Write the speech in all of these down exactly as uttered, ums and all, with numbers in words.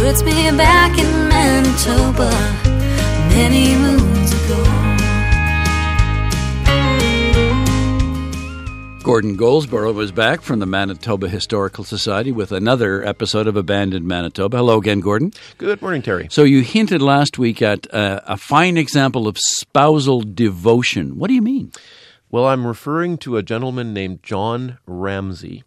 puts me back in Manitoba many moons ago. Gordon Goldsboro was back from the Manitoba Historical Society with another episode of Abandoned Manitoba. Hello again, Gordon. Good morning, Terry. So you hinted last week at uh, a fine example of spousal devotion. What do you mean? Well, I'm referring to a gentleman named John Ramsay.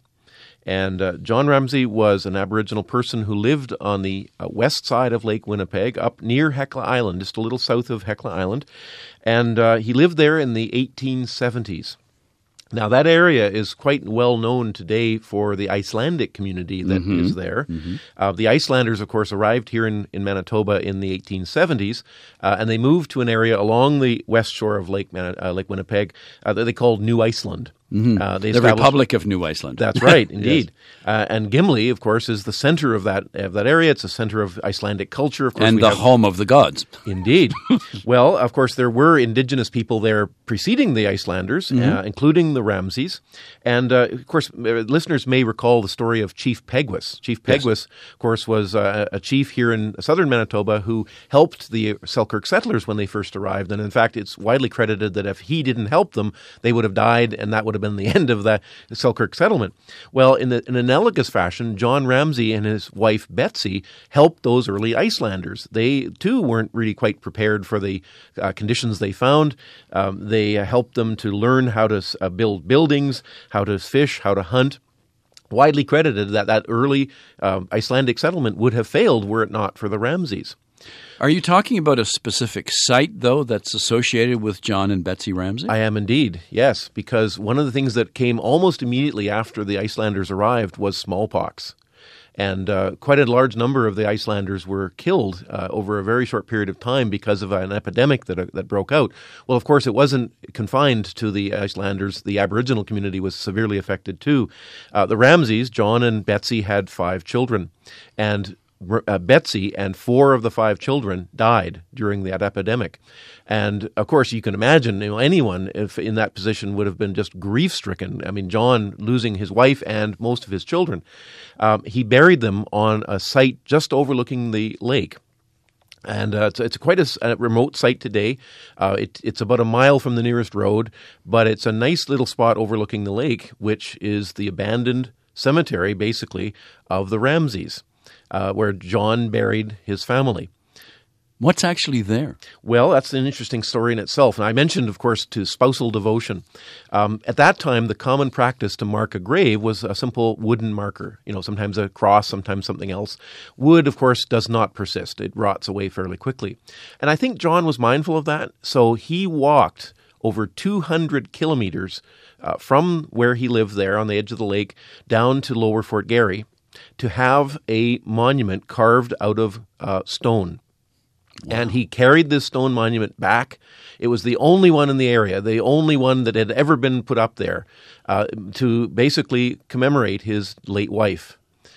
And uh, John Ramsay was an Aboriginal person who lived on the uh, west side of Lake Winnipeg, up near Hecla Island, just a little south of Hecla Island. And uh, he lived there in the eighteen seventies. Now, that area is quite well known today for the Icelandic community that mm-hmm. is there. Mm-hmm. Uh, the Icelanders, of course, arrived here in, in Manitoba in the eighteen seventies, uh, and they moved to an area along the west shore of Lake, Man- uh, Lake Winnipeg uh, that they called New Iceland. Mm-hmm. Uh, the Republic of New Iceland. That's right, indeed. yes. uh, and Gimli, of course, is the center of that of that area. It's the center of Icelandic culture. Of course, and we the have, home of the gods. Indeed. Well, of course, there were indigenous people there preceding the Icelanders, mm-hmm. uh, including the Ramsays. And, uh, of course, listeners may recall the story of Chief Peguis. Chief Peguis, yes. of course, was uh, a chief here in southern Manitoba who helped the Selkirk settlers when they first arrived. And, in fact, it's widely credited that if he didn't help them, they would have died, and that would have been the end of the Selkirk settlement. Well, in, the, in an analogous fashion, John Ramsay and his wife Betsy helped those early Icelanders. They, too, weren't really quite prepared for the uh, conditions they found. Um, they uh, helped them to learn how to uh, build buildings, how to fish, how to hunt. Widely credited that that early uh, Icelandic settlement would have failed were it not for the Ramsays. Are you talking about a specific site, though, that's associated with John and Betsy Ramsay? I am indeed, yes, because one of the things that came almost immediately after the Icelanders arrived was smallpox. And uh, quite a large number of the Icelanders were killed uh, over a very short period of time because of an epidemic that uh, that broke out. Well, of course, it wasn't confined to the Icelanders. The Aboriginal community was severely affected too. Uh, the Ramsays, John and Betsy, had five children. And Uh, Betsy and four of the five children died during that epidemic. And, of course, you can imagine, you know, anyone if in that position would have been just grief-stricken. I mean, John losing his wife and most of his children. Um, he buried them on a site just overlooking the lake. And uh, it's, it's quite a, a remote site today. Uh, it, it's about a mile from the nearest road, but it's a nice little spot overlooking the lake, which is the abandoned cemetery, basically, of the Ramsays. Uh, where John buried his family. What's actually there? Well, that's an interesting story in itself. And I mentioned, of course, to spousal devotion. Um, at that time, the common practice to mark a grave was a simple wooden marker. You know, sometimes a cross, sometimes something else. Wood, of course, does not persist. It rots away fairly quickly. And I think John was mindful of that, so he walked over two hundred kilometers uh, from where he lived there on the edge of the lake down to Lower Fort Garry, to have a monument carved out of uh, stone. Wow. And he carried this stone monument back. It was the only one in the area, the only one that had ever been put up there uh, to basically commemorate his late wife.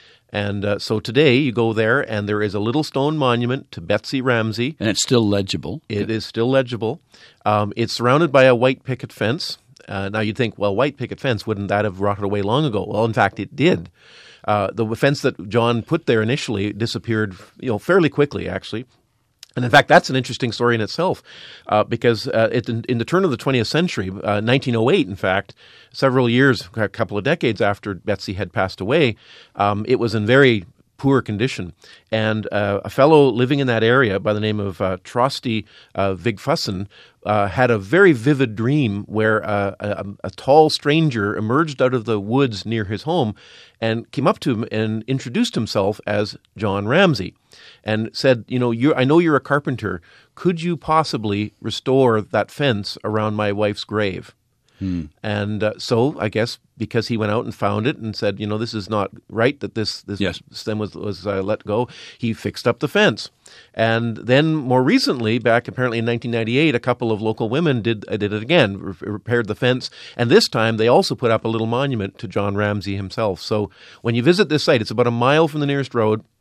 And uh, so today you go there and there is a little stone monument to Betsy Ramsay. And it's still legible. It is still legible. Um, it's surrounded by a white picket fence. Uh, now you'd think, well, white picket fence, wouldn't that have rotted away long ago? Well, in fact, it did. Uh, the fence that John put there initially disappeared, you know, fairly quickly, actually. And in fact, that's an interesting story in itself, uh, because uh, it, in, in the turn of the twentieth century, uh, nineteen oh eight, in fact, several years, a couple of decades after Betsy had passed away, um, it was in very poor condition. And uh, a fellow living in that area by the name of uh, Trosty uh, Vigfussen uh, had a very vivid dream where uh, a, a tall stranger emerged out of the woods near his home and came up to him and introduced himself as John Ramsay and said, you know, you're, I know you're a carpenter. Could you possibly restore that fence around my wife's grave? Hmm. And uh, so I guess because he went out and found it and said, you know, this is not right that this this yes. stem was, was uh, let go, he fixed up the fence. And then more recently, back apparently in nineteen ninety-eight, a couple of local women did uh, did it again, re- repaired the fence. And this time they also put up a little monument to John Ramsay himself. So when you visit this site, it's about a mile from the nearest road.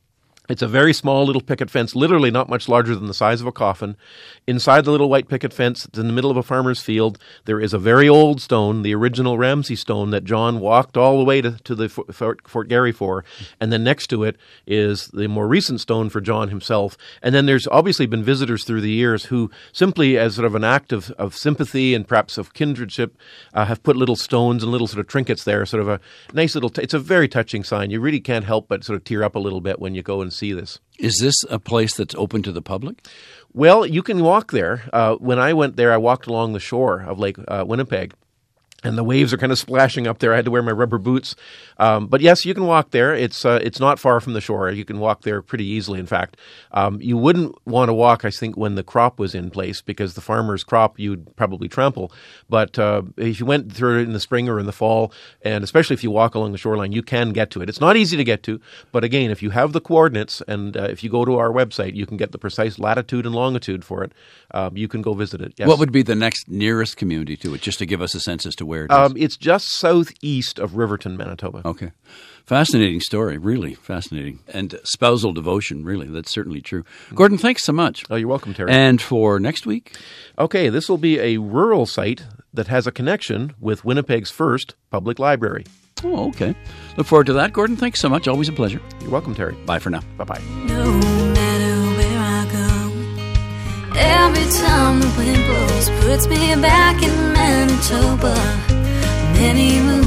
It's a very small little picket fence, literally not much larger than the size of a coffin. Inside the little white picket fence, it's in the middle of a farmer's field. There is a very old stone, the original Ramsay stone that John walked all the way to, to the Fort, Fort Garry for. And then next to it is the more recent stone for John himself. And then there's obviously been visitors through the years who simply as sort of an act of, of sympathy and perhaps of kindredship uh, have put little stones and little sort of trinkets there, sort of a nice little, t- it's a very touching sign. You really can't help but sort of tear up a little bit when you go and see this. Is this a place that's open to the public? Well, you can walk there. Uh, when I went there, I walked along the shore of Lake uh, Winnipeg. And the waves are kind of splashing up there. I had to wear my rubber boots. Um, but yes, you can walk there. It's uh, it's not far from the shore. You can walk there pretty easily, in fact. Um, you wouldn't want to walk, I think, when the crop was in place because the farmer's crop you'd probably trample. But uh, if you went through it in the spring or in the fall, and especially if you walk along the shoreline, you can get to it. It's not easy to get to. But again, if you have the coordinates and uh, if you go to our website, you can get the precise latitude and longitude for it. Um, you can go visit it. Yes. What would be the next nearest community to it, just to give us a sense as to where it is? Um, it's just southeast of Riverton, Manitoba. Okay. Fascinating story, really fascinating. And spousal devotion, really. That's certainly true. Gordon, thanks so much. Oh, you're welcome, Terry. And for next week? Okay, this will be a rural site that has a connection with Winnipeg's first public library. Oh, okay. Look forward to that. Gordon, thanks so much. Always a pleasure. You're welcome, Terry. Bye for now. Bye-bye. No matter where I go, every time the wind blows puts me back in Manitoba. Many moons